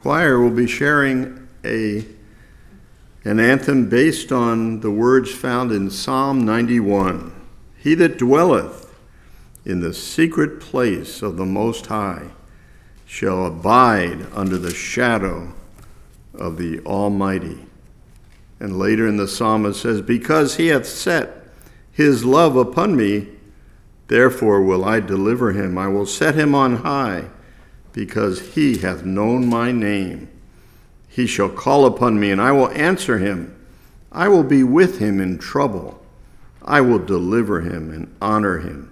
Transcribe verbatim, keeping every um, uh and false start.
choir will be sharing a, an anthem based on the words found in Psalm ninety-one. He that dwelleth in the secret place of the Most High shall abide under the shadow of the Almighty. And later in the psalm it says, because he hath set his love upon me, therefore will I deliver him. I will set him on high, because he hath known my name. He shall call upon me, and I will answer him. I will be with him in trouble. I will deliver him and honor him.